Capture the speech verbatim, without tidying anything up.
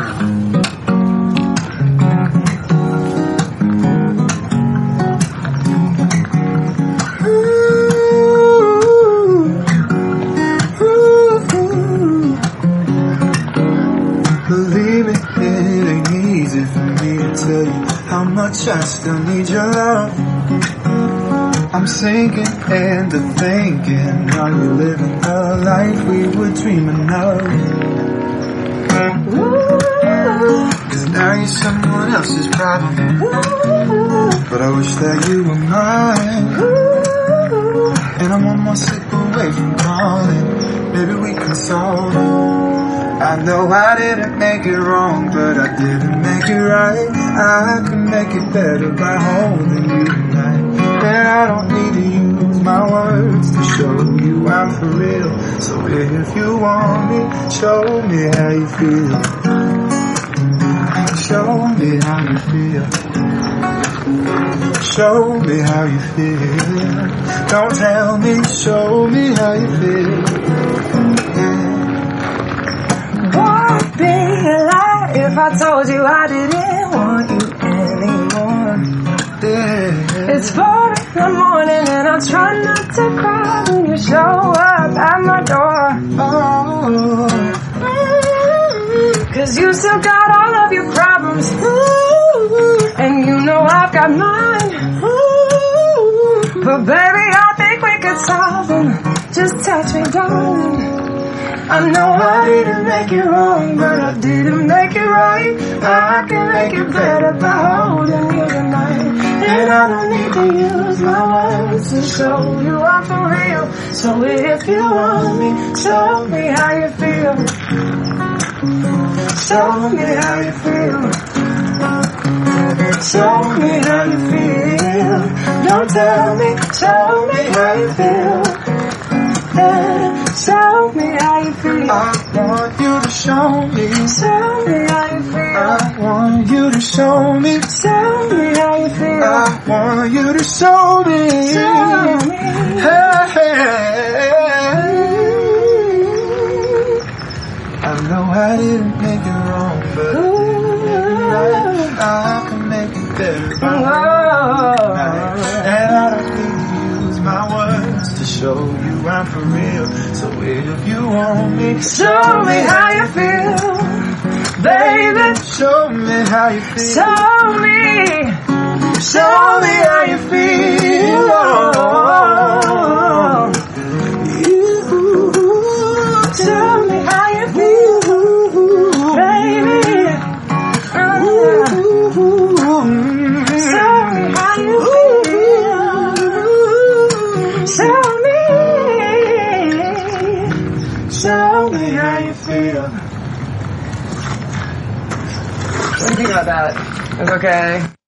Believe me, it ain't easy for me to tell you how much I still need your love. I'm sinking into thinking, are you living the life we were dreaming of? Cause now you're someone else's problem, but I wish that you were mine. And I'm one more sip away from calling, maybe we can solve it. I know I didn't make it wrong, but I didn't make it right. I can make it better by holding you tonight. And I don't need to use my words to show you I'm for real. So if you want me, show me how you feel. Show me how you feel. Show me how you feel. Don't tell me, show me how you feel. Would be a lie if I told you I didn't want you anymore. Yeah. It's four in the morning and I try not to cry when you show up at my door. Oh. Cause you still got all of your problems, and you know I've got mine. But baby, I think we could solve them. Just touch me, darling. I know I didn't make it wrong, but I didn't make it right. I can make it better by holding you tonight. And I don't need to use my words to show you I'm for real. So if you want me, show me how you feel. Show me how you feel. Show me how you feel. Don't tell me, show me how you feel. Yeah. Show me how you feel. I want you to show me. Show me how you feel. I want you to show me. Show me how you feel. I want you to show me. Show me. Hey, hey. I know I didn't make it wrong, but I can make it better. Oh. And I don't need to use my words to show you I'm for real. So if you want me, Show me how you feel, baby. show me how you feel. Show me, show me how you feel. Oh, you, show me how you feel, baby. Show me how you feel. Show me, show me how you feel. What do you think about that? It's okay.